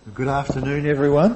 Good afternoon, everyone.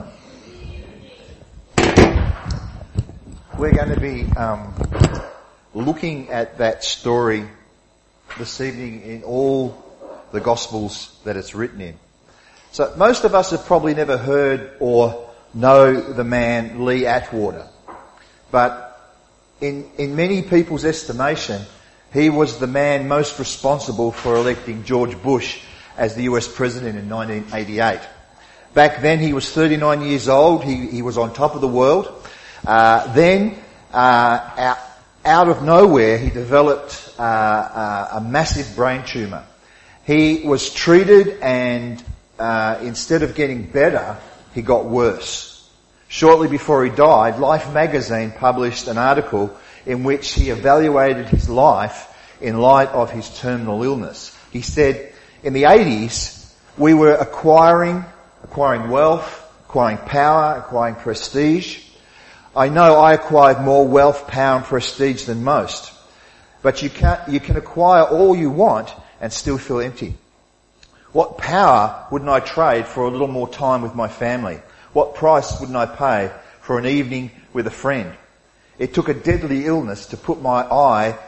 We're going to be looking at that story this evening in all the Gospels that it's written in. So most of us have probably never heard or know the man Lee Atwater. But in many people's estimation, he was the man most responsible for electing George Bush as the US President in 1988. Back then he was 39 years old. He was on top of the world. Then out of nowhere, he developed a massive brain tumour. He was treated and instead of getting better, he got worse. Shortly before he died, Life magazine published an article in which he evaluated his life in light of his terminal illness. He said, in the 80s, we were acquiring wealth, acquiring power, acquiring prestige. I know I acquired more wealth, power and prestige than most. But you can acquire all you want and still feel empty. What power wouldn't I trade for a little more time with my family? What price wouldn't I pay for an evening with a friend? It took a deadly illness to put my eye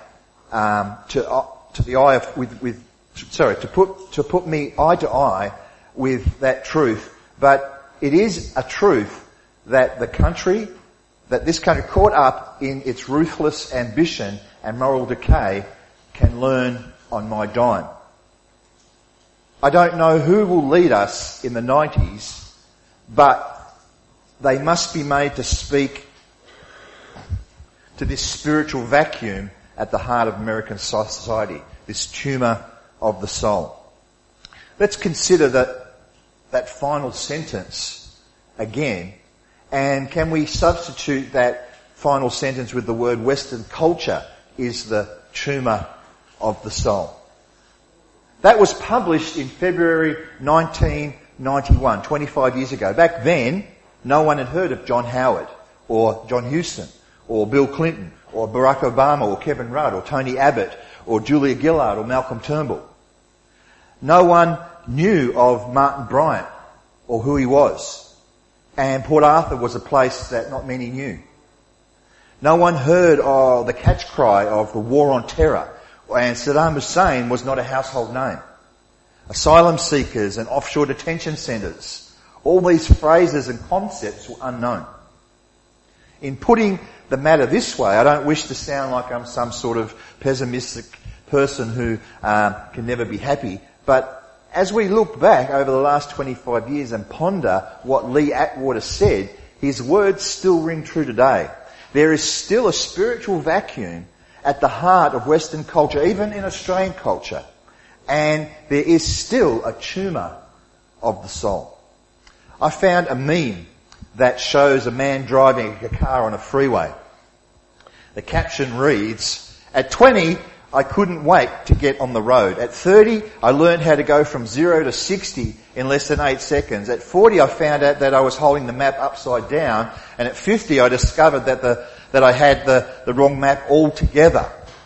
to put me eye to eye with that truth. But it is a truth that this country caught up in its ruthless ambition and moral decay can learn on my dime. I don't know who will lead us in the 90s, but they must be made to speak to this spiritual vacuum at the heart of American society, this tumour of the soul. Let's consider that final sentence again, and can we substitute that final sentence with the word Western culture is the tumour of the soul. That was published in February 1991, 25 years ago. Back then, no one had heard of John Howard or John Huston or Bill Clinton or Barack Obama or Kevin Rudd or Tony Abbott or Julia Gillard or Malcolm Turnbull. No one knew of Martin Bryant or who he was. And Port Arthur was a place that not many knew. No one heard of the catch cry of the war on terror, and Saddam Hussein was not a household name. Asylum seekers and offshore detention centres, all these phrases and concepts were unknown. In putting the matter this way, I don't wish to sound like I'm some sort of pessimistic person who can never be happy, but as we look back over the last 25 years and ponder what Lee Atwater said, his words still ring true today. There is still a spiritual vacuum at the heart of Western culture, even in Australian culture. And there is still a tumour of the soul. I found a meme that shows a man driving a car on a freeway. The caption reads, "At 20, I couldn't wait to get on the road. At 30, I learned how to go from 0 to 60 in less than 8 seconds. At 40, I found out that I was holding the map upside down. And at 50, I discovered that I had the wrong map altogether."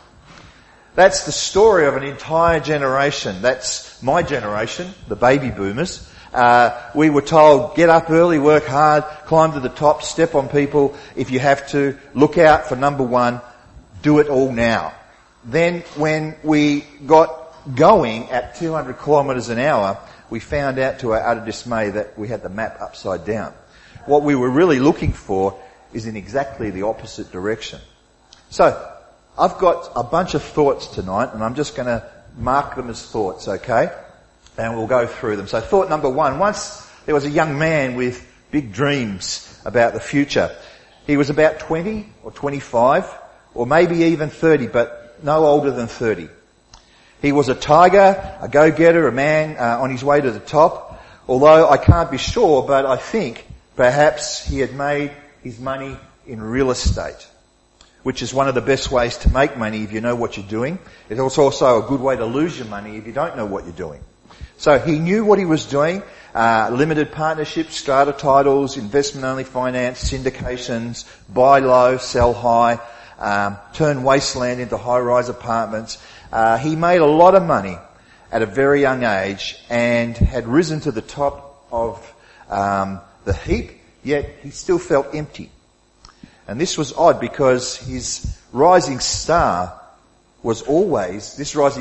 That's the story of an entire generation. That's my generation, the baby boomers. We were told, get up early, work hard, climb to the top, step on people if you have to, look out for number one, do it all now. Then when we got going at 200 kilometres an hour, we found out to our utter dismay that we had the map upside down. What we were really looking for is in exactly the opposite direction. So, I've got a bunch of thoughts tonight, and I'm just going to mark them as thoughts, okay? And we'll go through them. So thought number one, once there was a young man with big dreams about the future. He was about 20 or 25, or maybe even 30, but no older than 30. He was a tiger, a go-getter, a man on his way to the top. Although I can't be sure, but I think perhaps he had made his money in real estate, which is one of the best ways to make money if you know what you're doing. It's also a good way to lose your money if you don't know what you're doing. So he knew what he was doing. Limited partnerships, strata titles, investment-only finance, syndications, buy low, sell high, turn wasteland into high-rise apartments. He made a lot of money at a very young age and had risen to the top of the heap, yet he still felt empty. And this was odd because his rising star was always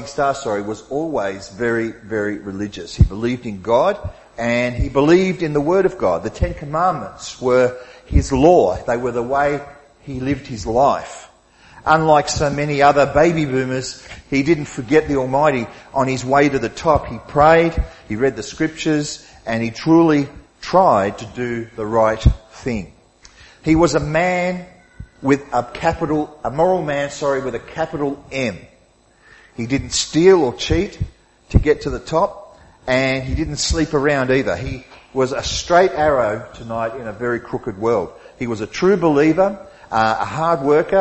very, very religious. He believed in God and he believed in the Word of God. The Ten Commandments were his law. They were the way he lived his life. Unlike so many other baby boomers, he didn't forget the Almighty on his way to the top. He prayed, he read the Scriptures, and he truly tried to do the right thing. He was a man with a moral man with a capital M. He didn't steal or cheat to get to the top, and he didn't sleep around either. He was a straight arrow tonight in a very crooked world. He was a true believer, a hard worker,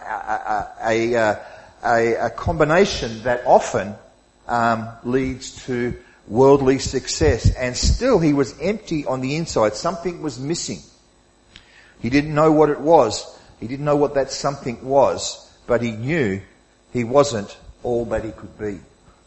a combination that often leads to worldly success. And still he was empty on the inside. Something was missing. He didn't know what it was. He didn't know what that something was, but he knew he wasn't all that he could be.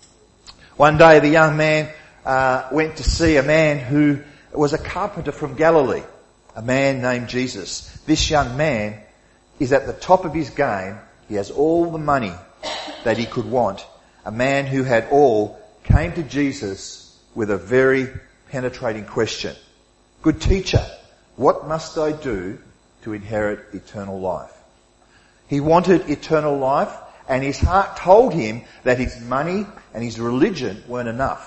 One day the young man went to see a man who was a carpenter from Galilee, a man named Jesus. This young man is at the top of his game. He has all the money that he could want. A man who had all came to Jesus with a very penetrating question. Good teacher, what must I do to inherit eternal life? He wanted eternal life, and his heart told him that his money and his religion weren't enough.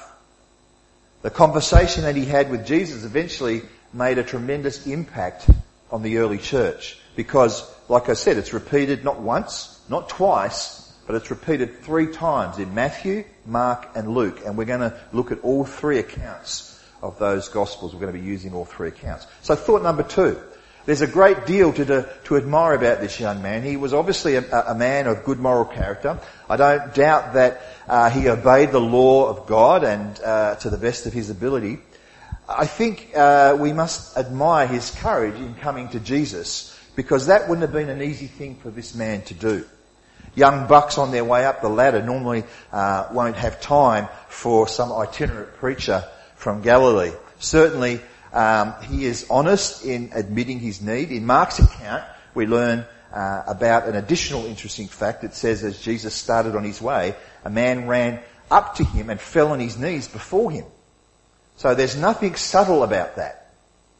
The conversation that he had with Jesus eventually made a tremendous impact on the early church because, like I said, it's repeated not once, not twice, but it's repeated 3 times in Matthew, Mark and Luke. And we're going to look at all 3 accounts of those Gospels. We're going to be using all 3 accounts. So thought number 2. There's a great deal to admire about this young man. He was obviously a man of good moral character. I don't doubt that he obeyed the law of God and to the best of his ability. I think we must admire his courage in coming to Jesus, because that wouldn't have been an easy thing for this man to do. Young bucks on their way up the ladder normally won't have time for some itinerant preacher from Galilee. Certainly, he is honest in admitting his need. In Mark's account, we learn about an additional interesting fact. It says, as Jesus started on his way, a man ran up to him and fell on his knees before him. So there's nothing subtle about that.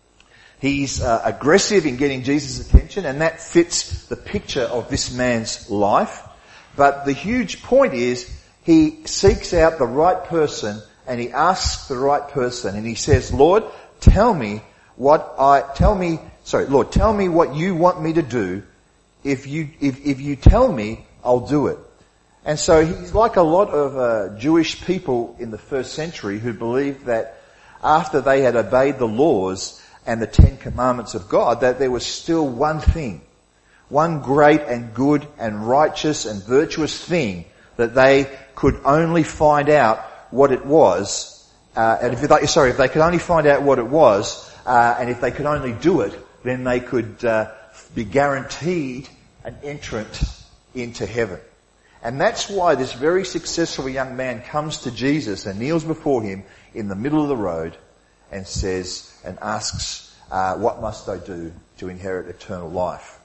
He's aggressive in getting Jesus' attention, and that fits the picture of this man's life. But the huge point is, he seeks out the right person, and he asks the right person, and he says, Lord, tell me what you want me to do. If you tell me, I'll do it. And so he's like a lot of Jewish people in the first century who believed that after they had obeyed the laws and the 10 Commandments of God, that there was still one thing, one great and good and righteous and virtuous thing that they could only find out what it was. If they could only find out what it was, and if they could only do it, then they could be guaranteed an entrant into heaven. And that's why this very successful young man comes to Jesus and kneels before him in the middle of the road and says and asks, what must I do to inherit eternal life?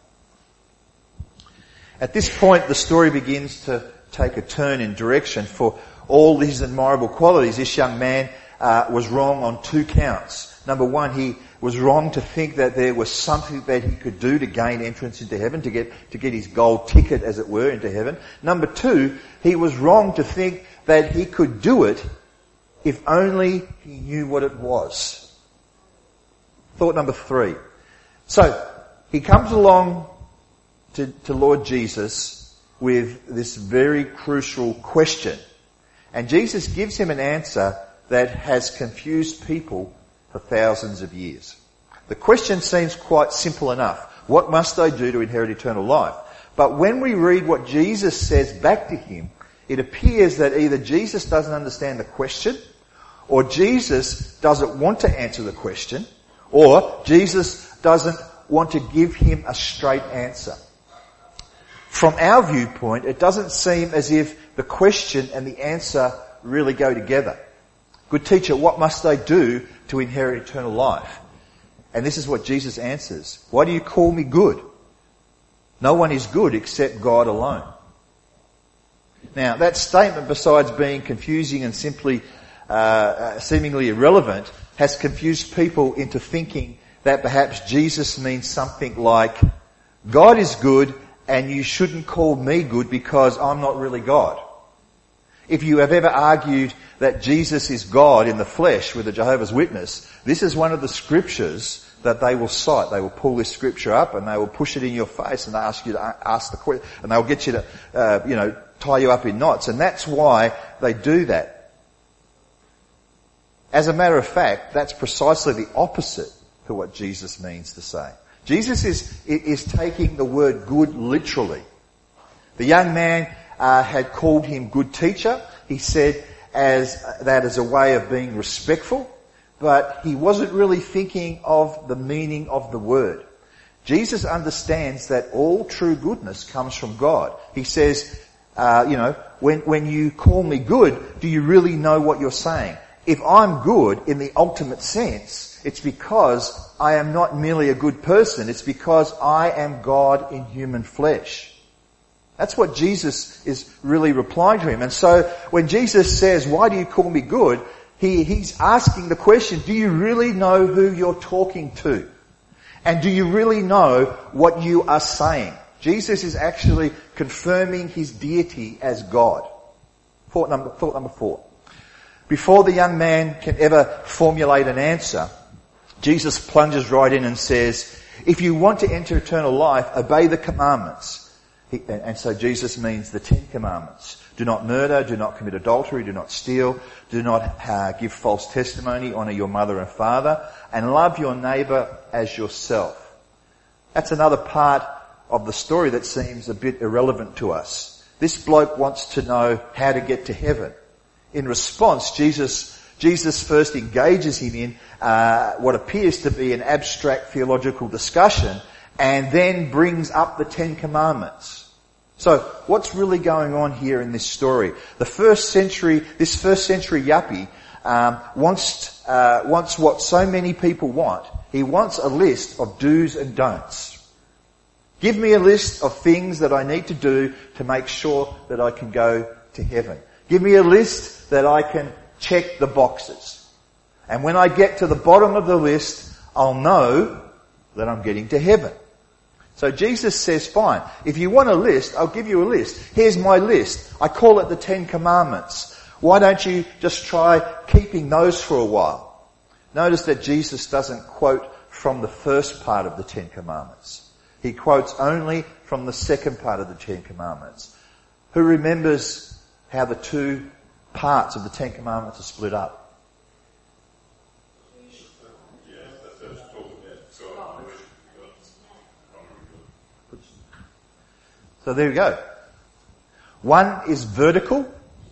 At this point, the story begins to take a turn in direction. For all these admirable qualities, this young man was wrong on 2 counts. Number 1, he was wrong to think that there was something that he could do to gain entrance into heaven, to get his gold ticket, as it were, into heaven. Number 2, he was wrong to think that he could do it if only he knew what it was. Thought number 3. So, he comes along to Lord Jesus with this very crucial question. And Jesus gives him an answer that has confused people for thousands of years. The question seems quite simple enough. What must I do to inherit eternal life? But when we read what Jesus says back to him, it appears that either Jesus doesn't understand the question, or Jesus doesn't want to answer the question, or Jesus doesn't want to give him a straight answer. From our viewpoint, it doesn't seem as if the question and the answer really go together. Good teacher, what must I do to inherit eternal life? And this is what Jesus answers. Why do you call me good? No one is good except God alone. Now, that statement, besides being confusing and simply seemingly irrelevant, has confused people into thinking that perhaps Jesus means something like, God is good and you shouldn't call me good because I'm not really God. If you have ever argued that Jesus is God in the flesh with a Jehovah's Witness, this is one of the scriptures that they will cite. They will pull this scripture up and they will push it in your face and ask you to ask the question, and they'll get you to, tie you up in knots. And that's why they do that. As a matter of fact, that's precisely the opposite to what Jesus means to say. Jesus is taking the word good literally. The young man had called him good teacher. He said that as a way of being respectful, but he wasn't really thinking of the meaning of the word. Jesus understands that all true goodness comes from God. He says, when you call me good, do you really know what you're saying? If I'm good in the ultimate sense, it's because I am not merely a good person. It's because I am God in human flesh. That's what Jesus is really replying to him. And so when Jesus says, why do you call me good? He's asking the question, do you really know who you're talking to? And do you really know what you are saying? Jesus is actually confirming his deity as God. Thought number 4. Before the young man can ever formulate an answer, Jesus plunges right in and says, if you want to enter eternal life, obey the commandments. And so Jesus means the 10 commandments. Do not murder, do not commit adultery, do not steal, do not give false testimony, honour your mother and father, and love your neighbour as yourself. That's another part of the story that seems a bit irrelevant to us. This bloke wants to know how to get to heaven. In response, Jesus first engages him in what appears to be an abstract theological discussion, and then brings up the 10 commandments. So, what's really going on here in this story? This first century yuppie wants what so many people want. He wants a list of do's and don'ts. Give me a list of things that I need to do to make sure that I can go to heaven. Give me a list that I can check the boxes. And when I get to the bottom of the list, I'll know that I'm getting to heaven. So Jesus says, fine, if you want a list, I'll give you a list. Here's my list. I call it the 10 Commandments. Why don't you just try keeping those for a while? Notice that Jesus doesn't quote from the first part of the 10 Commandments. He quotes only from the second part of the 10 Commandments. Who remembers how the two parts of the 10 Commandments are split up? So there you go. One is vertical.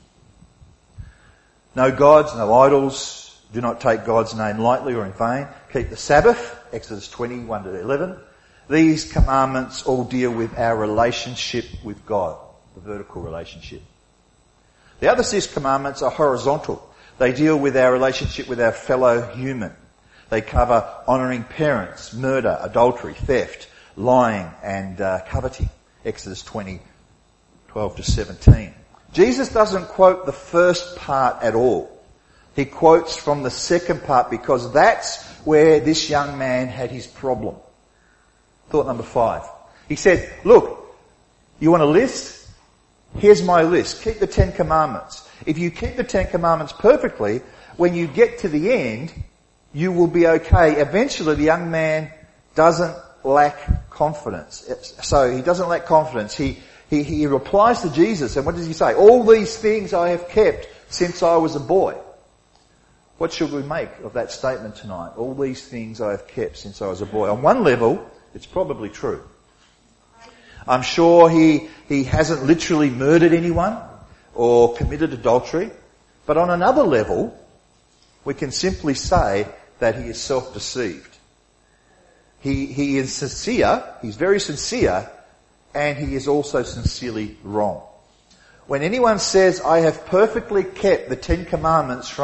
No gods, no idols. Do not take God's name lightly or in vain. Keep the Sabbath, Exodus 20, 1 to 11. These commandments all deal with our relationship with God, the vertical relationship. The other 6 commandments are horizontal. They deal with our relationship with our fellow human. They cover honouring parents, murder, adultery, theft, lying and coveting. Exodus 20, 12 to 17. Jesus doesn't quote the first part at all. He quotes from the second part because that's where this young man had his problem. Thought number 5. He said, look, you want a list? Here's my list. Keep the 10 Commandments. If you keep the 10 Commandments perfectly, when you get to the end, you will be okay. Eventually the young man doesn't lack confidence. So he doesn't lack confidence. He replies to Jesus, and what does he say? All these things I have kept since I was a boy. What should we make of that statement tonight? All these things I have kept since I was a boy. On one level, it's probably true. I'm sure he hasn't literally murdered anyone or committed adultery. But on another level, we can simply say that he is self-deceived. He is sincere, he's very sincere, and he is also sincerely wrong. When anyone says, I have perfectly kept the 10 Commandments from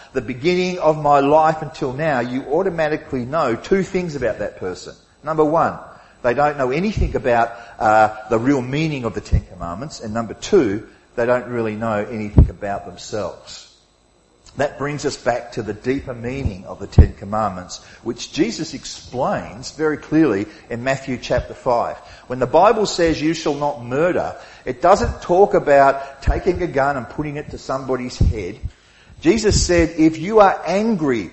the beginning of my life until now, you automatically know two things about that person. Number one, they don't know anything about the real meaning of the Ten Commandments. And number two, they don't really know anything about themselves. That brings us back to the deeper meaning of the Ten Commandments, which Jesus explains very clearly in Matthew chapter 5. When the Bible says you shall not murder, it doesn't talk about taking a gun and putting it to somebody's head. Jesus said if you are angry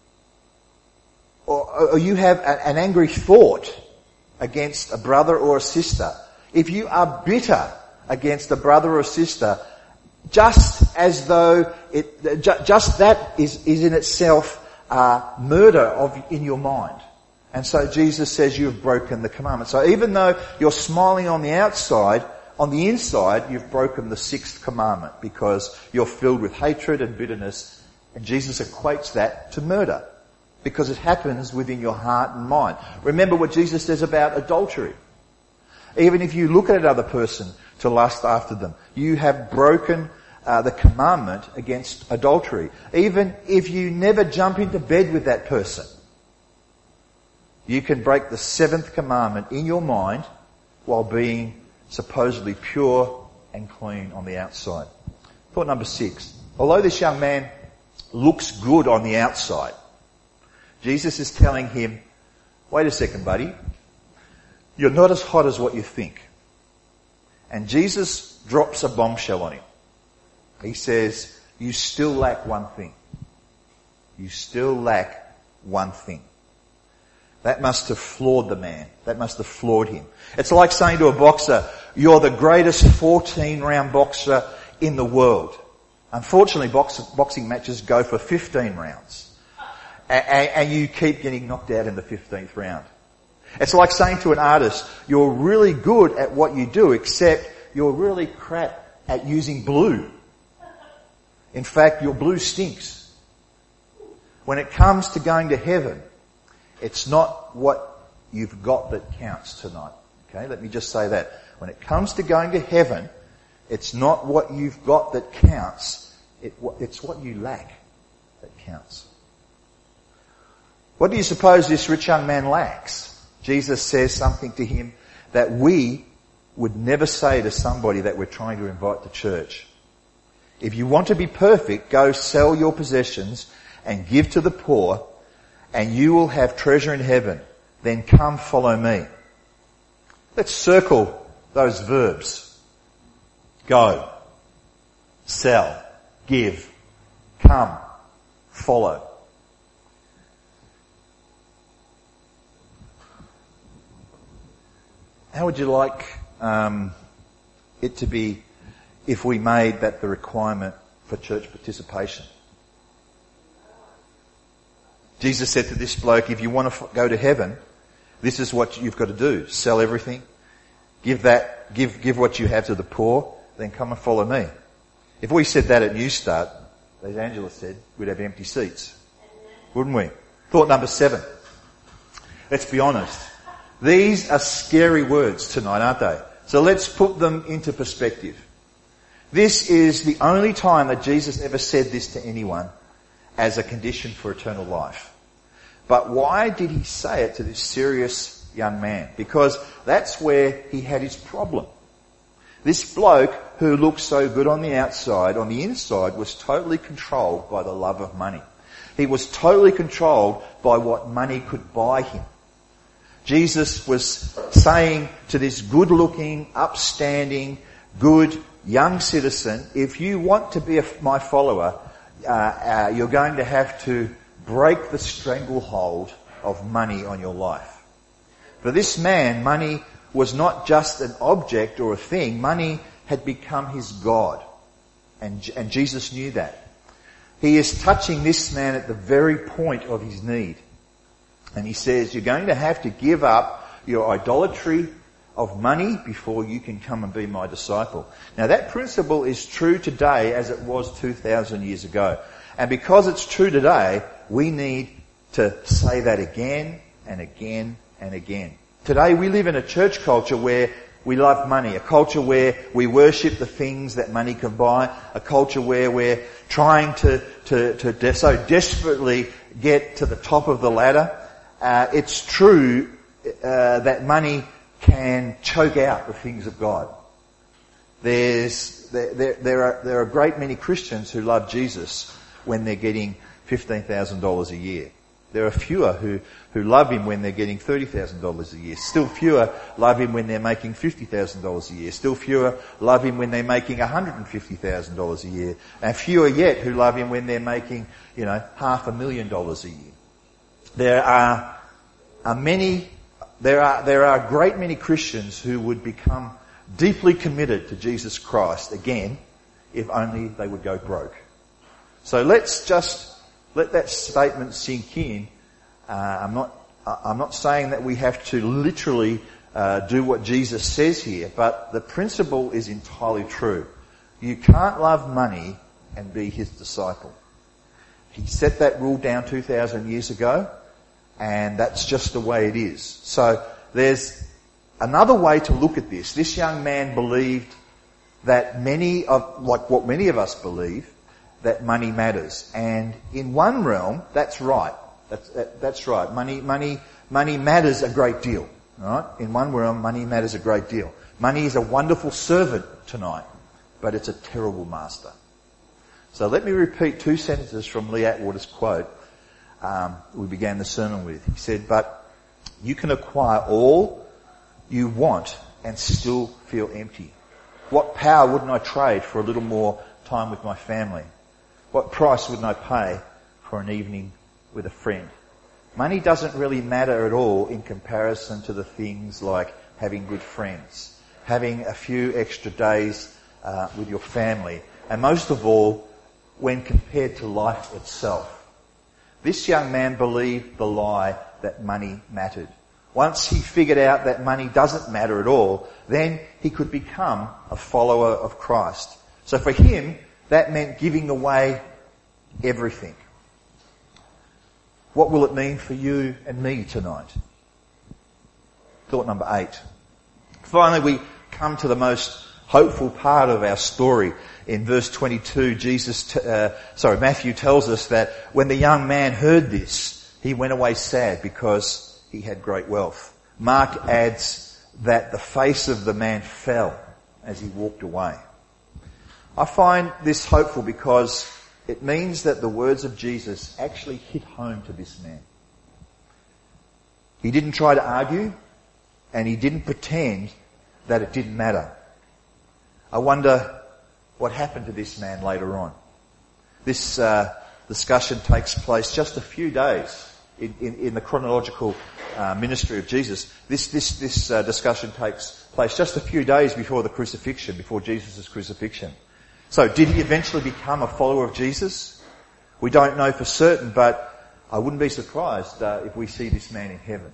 or you have an angry thought against a brother or a sister, if you are bitter against a brother or sister, just as though just that is in itself murder in your mind. And so Jesus says you have broken the commandment. So even though you're smiling on the outside, on the inside you've broken the sixth commandment because you're filled with hatred and bitterness. And Jesus equates that to murder because it happens within your heart and mind. Remember what Jesus says about adultery. Even if you look at another person to lust after them, you have broken the commandment against adultery. Even if you never jump into bed with that person, you can break the seventh commandment in your mind while being supposedly pure and clean on the outside. Thought number 6. Although this young man looks good on the outside, Jesus is telling him, wait a second, buddy. You're not as hot as what you think. And Jesus drops a bombshell on him. He says, you still lack one thing. You still lack one thing. That must have floored the man. That must have floored him. It's like saying to a boxer, you're the greatest 14-round boxer in the world. Unfortunately, boxing matches go for 15 rounds. And you keep getting knocked out in the 15th round. It's like saying to an artist, you're really good at what you do, except you're really crap at using blue. In fact, your blue stinks. When it comes to going to heaven, it's not what you've got that counts tonight. Okay, let me just say that. When it comes to going to heaven, it's not what you've got that counts. It's what you lack that counts. What do you suppose this rich young man lacks? Jesus says something to him that we would never say to somebody that we're trying to invite to church. If you want to be perfect, go sell your possessions and give to the poor, and you will have treasure in heaven. Then come follow me. Let's circle those verbs. Go, sell, give, come, follow. How would you like it to be if we made that the requirement for church participation? Jesus said to this bloke, if you want to go to heaven, this is what you've got to do. Sell everything. Give what you have to the poor, then come and follow me. If we said that at New Start, as Angela said, we'd have empty seats. Wouldn't we? Thought number 7. Let's be honest. These are scary words tonight, aren't they? So let's put them into perspective. This is the only time that Jesus ever said this to anyone as a condition for eternal life. But why did he say it to this serious young man? Because that's where he had his problem. This bloke who looked so good on the outside, on the inside, was totally controlled by the love of money. He was totally controlled by what money could buy him. Jesus was saying to this good-looking, upstanding, good young citizen, if you want to be my follower, you're going to have to break the stranglehold of money on your life. For this man, money was not just an object or a thing. Money had become his God. And Jesus knew that. He is touching this man at the very point of his need. And he says, you're going to have to give up your idolatry of money before you can come and be my disciple. Now that principle is true today as it was 2,000 years ago. And because it's true today, we need to say that again and again and again. Today we live in a church culture where we love money, a culture where we worship the things that money can buy, a culture where we're trying to so desperately get to the top of the ladder. It's true that money can choke out the things of God. There are a great many Christians who love Jesus when they're getting $15,000 a year. There are fewer who love him when they're getting $30,000 a year. Still fewer love him when they're making $50,000 a year. Still fewer love him when they're making $150,000 a year. And fewer yet who love him when they're making, $500,000 a year. There are a great many Christians who would become deeply committed to Jesus Christ again if only they would go broke. So let's just let that statement sink in. I'm not saying that we have to literally do what Jesus says here, but the principle is entirely true. You can't love money and be his disciple. He set that rule down 2,000 years ago, and that's just the way it is. So there's another way to look at this. This young man believed that like what many of us believe, that money matters. And in one realm, that's right. That's right. Money matters a great deal. Right? In one realm, money matters a great deal. Money is a wonderful servant tonight, but it's a terrible master. So let me repeat two sentences from Lee Atwater's quote we began the sermon with. He said, "But you can acquire all you want and still feel empty. What power wouldn't I trade for a little more time with my family? What price wouldn't I pay for an evening with a friend? Money doesn't really matter at all in comparison to the things like having good friends, having a few extra days with your family, and most of all, when compared to life itself." This young man believed the lie that money mattered. Once he figured out that money doesn't matter at all, then he could become a follower of Christ. So for him, that meant giving away everything. What will it mean for you and me tonight? Thought number 8. Finally, we come to the most hopeful part of our story. In verse 22, Matthew tells us that when the young man heard this, he went away sad because he had great wealth. Mark adds that the face of the man fell as he walked away. I find this hopeful because it means that the words of Jesus actually hit home to this man. He didn't try to argue, and he didn't pretend that it didn't matter. I wonder what happened to this man later on. This discussion takes place just a few days in the chronological ministry of Jesus. This discussion takes place just a few days before the crucifixion, before Jesus' crucifixion. So did he eventually become a follower of Jesus? We don't know for certain, but I wouldn't be surprised if we see this man in heaven.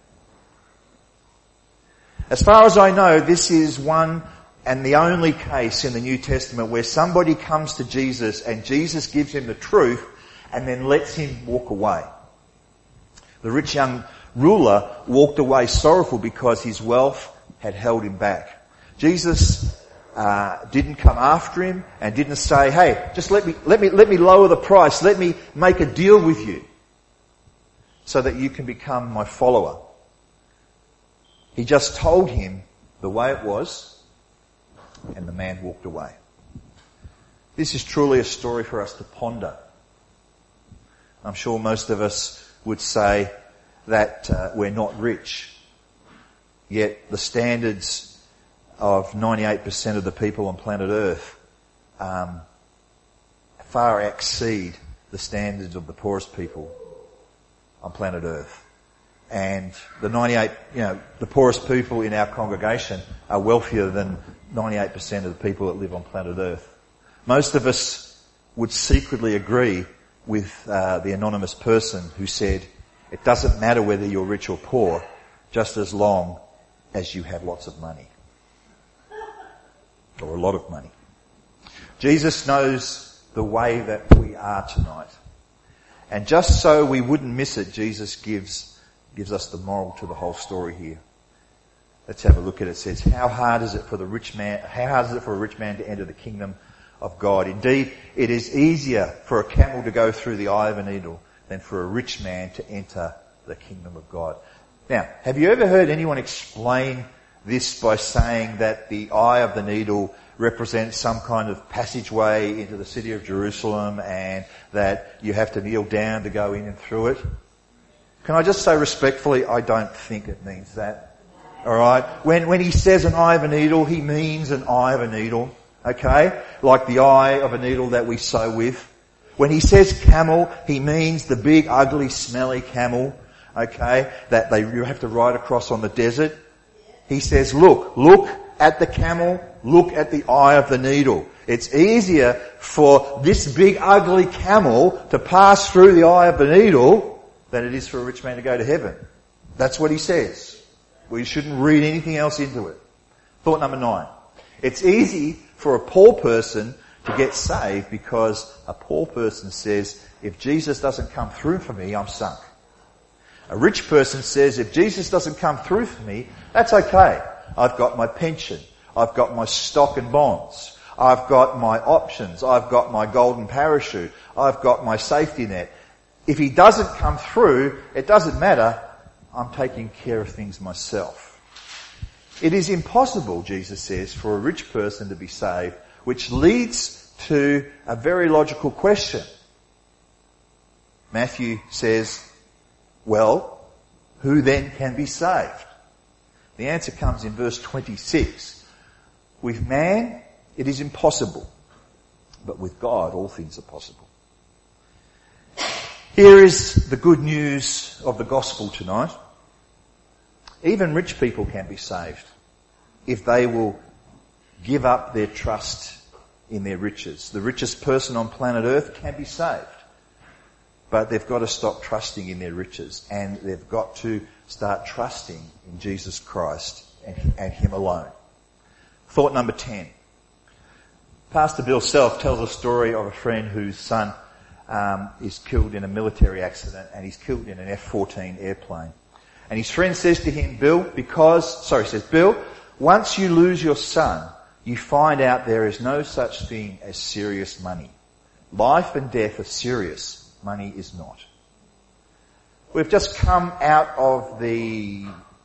As far as I know, this is one and the only case in the New Testament where somebody comes to Jesus and Jesus gives him the truth and then lets him walk away. The rich young ruler walked away sorrowful because his wealth had held him back. Jesus didn't come after him and didn't say, "Hey, just let me lower the price. Let me make a deal with you so that you can become my follower." He just told him the way it was, and the man walked away. This is truly a story for us to ponder. I'm sure most of us would say that we're not rich, yet the standards of 98% of the people on planet Earth far exceed the standards of the poorest people on planet Earth. And the poorest people in our congregation are wealthier than 98% of the people that live on planet Earth. Most of us would secretly agree with the anonymous person who said, "It doesn't matter whether you're rich or poor, just as long as you have lots of money." Or a lot of money. Jesus knows the way that we are tonight. And just so we wouldn't miss it, Jesus gives us the moral to the whole story here. Let's have a look at it. It says, how hard is it for a rich man to enter the kingdom of God? Indeed, it is easier for a camel to go through the eye of a needle than for a rich man to enter the kingdom of God. Now, have you ever heard anyone explain this by saying that the eye of the needle represents some kind of passageway into the city of Jerusalem and that you have to kneel down to go in and through it? Can I just say respectfully, I don't think it means that. Alright? When he says an eye of a needle, he means an eye of a needle. Okay? Like the eye of a needle that we sew with. When he says camel, he means the big, ugly, smelly camel. Okay? That you have to ride across on the desert. He says, look at the camel, look at the eye of the needle. It's easier for this big, ugly camel to pass through the eye of the needle than it is for a rich man to go to heaven. That's what he says. We shouldn't read anything else into it. Thought number 9. It's easy for a poor person to get saved because a poor person says, if Jesus doesn't come through for me, I'm sunk. A rich person says, if Jesus doesn't come through for me, that's okay. I've got my pension. I've got my stock and bonds. I've got my options. I've got my golden parachute. I've got my safety net. If he doesn't come through, it doesn't matter. I'm taking care of things myself. It is impossible, Jesus says, for a rich person to be saved, which leads to a very logical question. Matthew says, well, who then can be saved? The answer comes in verse 26. With man, it is impossible, but with God, all things are possible. Here is the good news of the gospel tonight. Even rich people can be saved if they will give up their trust in their riches. The richest person on planet Earth can be saved, but they've got to stop trusting in their riches and they've got to start trusting in Jesus Christ and Him alone. Thought number 10. Pastor Bill Self tells a story of a friend whose son is killed in a military accident and he's killed in an F-14 airplane. And his friend says to him, Bill, once you lose your son, you find out there is no such thing as serious money. Life and death are serious. Money is not. We've just come out of the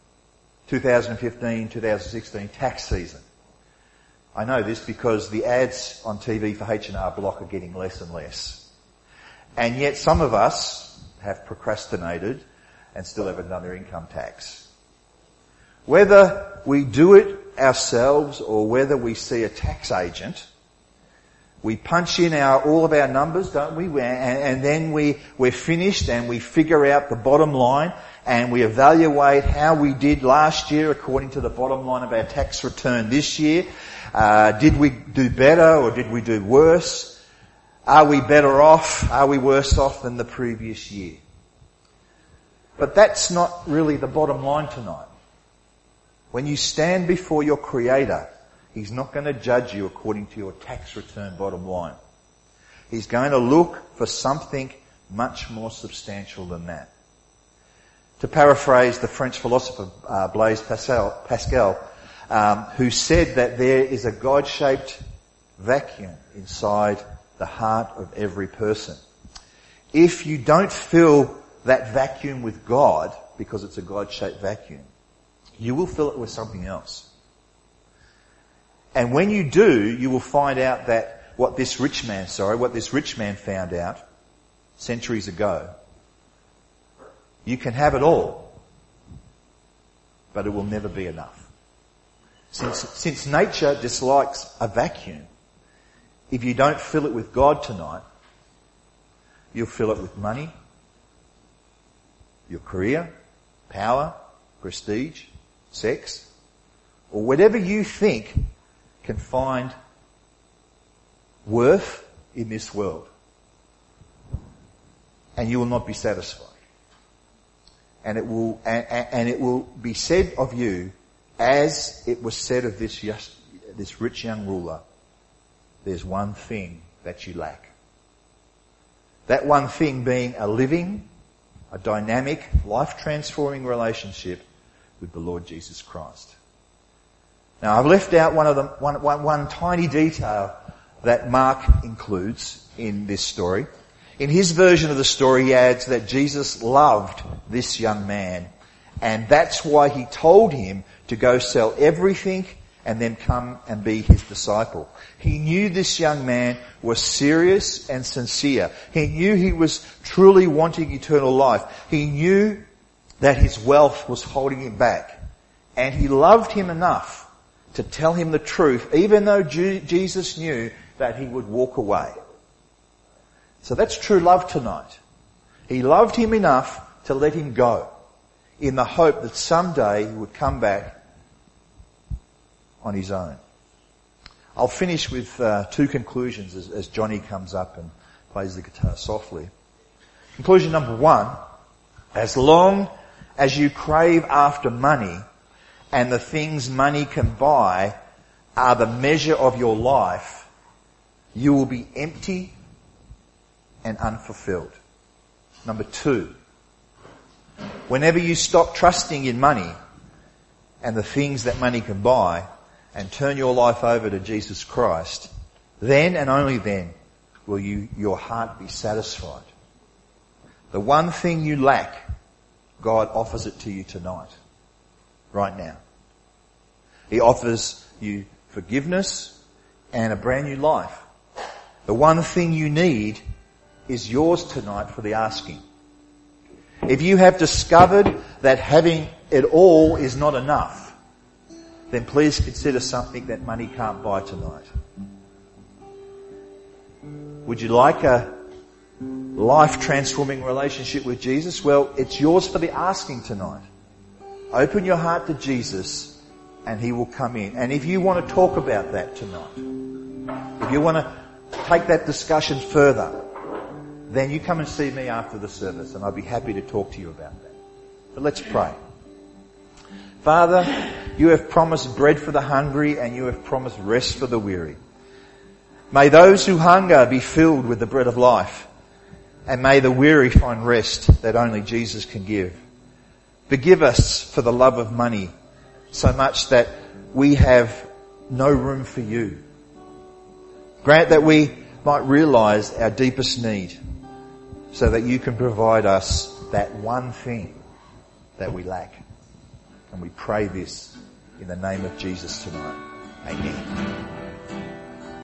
2015-2016 tax season. I know this because the ads on TV for H&R Block are getting less and less. And yet some of us have procrastinated and still haven't done their income tax. Whether we do it ourselves or whether we see a tax agent, we punch in all of our numbers, don't we? And then we're finished and we figure out the bottom line and we evaluate how we did last year according to the bottom line of our tax return this year. Did we do better or did we do worse? Are we better off? Are we worse off than the previous year? But that's not really the bottom line tonight. When you stand before your Creator, He's not going to judge you according to your tax return bottom line. He's going to look for something much more substantial than that. To paraphrase the French philosopher Blaise Pascal, who said that there is a God-shaped vacuum inside the heart of every person. If you don't fill that vacuum with God, because it's a God-shaped vacuum, you will fill it with something else. And when you do, you will find out that what this rich man found out centuries ago, you can have it all, but it will never be enough. Since nature dislikes a vacuum, if you don't fill it with God tonight, you'll fill it with money, your career, power, prestige, sex, or whatever you think can find worth in this world. And you will not be satisfied. And it will be said of you, as it was said of this rich young ruler, there's one thing that you lack. That one thing being a living, a dynamic, life-transforming relationship with the Lord Jesus Christ. Now I've left out one tiny detail that Mark includes in this story. In his version of the story, he adds that Jesus loved this young man, and that's why he told him to go sell everything and then come and be his disciple. He knew this young man was serious and sincere. He knew he was truly wanting eternal life. He knew that his wealth was holding him back. And he loved him enough to tell him the truth, even though Jesus knew that he would walk away. So that's true love tonight. He loved him enough to let him go, in the hope that someday he would come back on his own. I'll finish with two conclusions as Johnny comes up and plays the guitar softly. Conclusion number one, as long as you crave after money and the things money can buy are the measure of your life, you will be empty and unfulfilled. Number two, whenever you stop trusting in money and the things that money can buy and turn your life over to Jesus Christ, then and only then will your heart be satisfied. The one thing you lack, God offers it to you tonight, right now. He offers you forgiveness and a brand new life. The one thing you need is yours tonight for the asking. If you have discovered that having it all is not enough, then please consider something that money can't buy tonight. Would you like a life-transforming relationship with Jesus? Well, it's yours for the asking tonight. Open your heart to Jesus and He will come in. And if you want to talk about that tonight, if you want to take that discussion further, then you come and see me after the service and I'll be happy to talk to you about that. But let's pray. Father, you have promised bread for the hungry and you have promised rest for the weary. May those who hunger be filled with the bread of life, and may the weary find rest that only Jesus can give. Forgive us for the love of money so much that we have no room for you. Grant that we might realise our deepest need so that you can provide us that one thing that we lack. And we pray this in the name of Jesus tonight. Amen.